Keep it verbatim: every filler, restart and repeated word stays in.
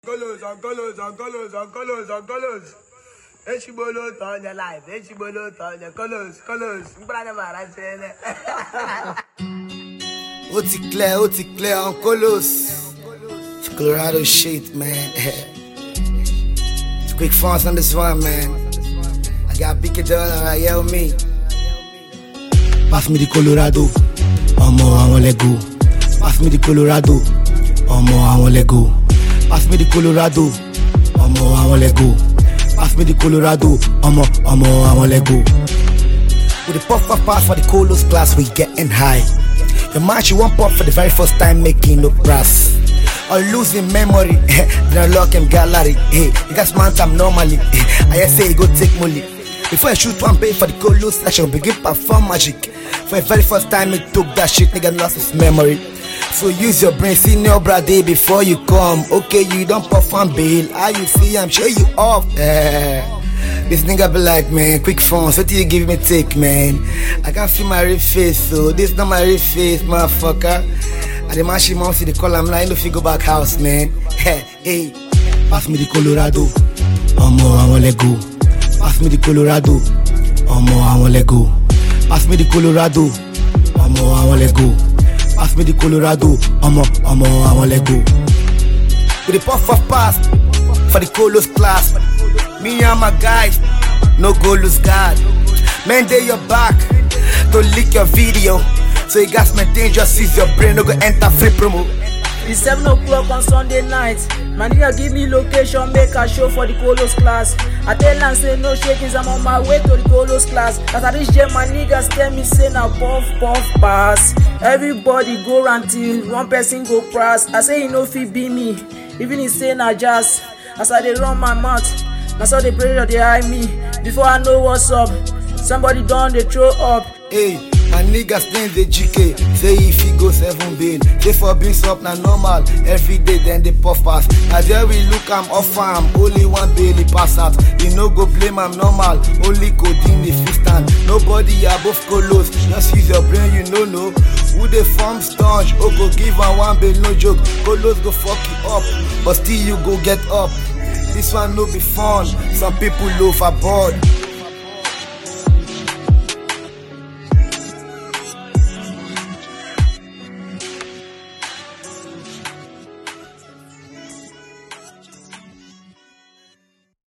Angolos, Angolos, Angolos, Angolos, Angolos. Echibolo on your life, Echibolo on your colors, colors. Oti Claire, Oti Claire, Angolos. It's Colorado shit, man. It's quick fast on this one, man. I got big done, alright, yell me. Pass me the Colorado. Omo, I want let go. Pass me the Colorado. Omo, I want let go. Pass me the Colorado, omo, I want let go. Pass me the Colorado, omo, omo, I want let go. With the pop pop pass for the Colos class, we getting high. Your match you want pop for the very first time, making no brass. Or losing memory, then unlock him gallery. Hey, you guys man time normally. I say you go take money. Before I shoot one pay for the Colos section, begin perform magic. For the very first time, he took that shit, nigga lost his memory. So use your brain, senior brother, before you come. Okay, you don't perform bail. How you see, I'm sure you off. Eh. This nigga be like, man, quick phones, what do you give me take, man? I can't feel my real face, so this not my real face, motherfucker. And the man she mom see the call, I'm like, no fit go back house, man. Hey, hey. Pass me the Colorado, omo, I want let go. Pass me the Colorado, omo, I want let go. Pass me the Colorado, omo, I want let go. Pass me the Colorado, omo, omo, I want let go. With the puff of pass for the Colos class. Me and my guys, no go lose guard. Man, they your back, don't leak your video. So you guys maintain, just seize your brain, no go enter free promo. It's seven o'clock on Sunday night. My nigga give me location, make a show for the Colos class. I tell them say no shakings, I'm on my way to the Colos class. As I reach there, my niggas tell me say now puff puff pass. Everybody go round till one person go pass. I say he no fit be me, even he say na jazz. As I dey run my mouth, na so the pressure dey hide me. Before I know what's up, somebody done dey throw up. Hey. My niggas stand the G K, say if he go seven bail. They for being up na normal, every day then they puff pass. Now there we look I'm off farm, only one bail he pass out. You no go blame I'm normal, only codeine the fifth stand. Nobody above Colos, just use your brain you know no. Who they form staunch, oh go give am one bail no joke. Colos go fuck you up, but still you go get up. This one no be fun, some people loaf aboard.